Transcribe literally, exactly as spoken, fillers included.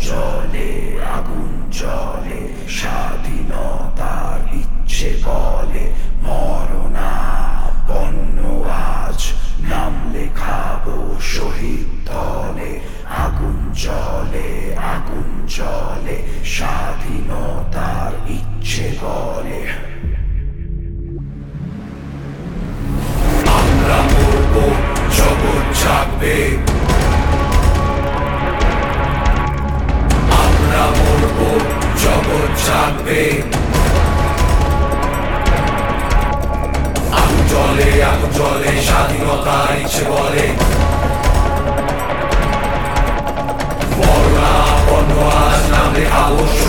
জলে আগুন জলে স্বাধীনতার ইচ্ছে বলে মরণাপন্ন আজ নাম লেখাবো শহীদ দলে। আগুন জলে আগুন জলে স্বাধীনতার ইচ্ছে বলে। আমরা মরবো জগৎ জাগবে, আমরা মরবো জগৎ জাগবে। আগুন জলে আগুন জলে স্বাধীনতার ইচ্ছে বলে মরণাপন্ন আজ নাম লেখাবো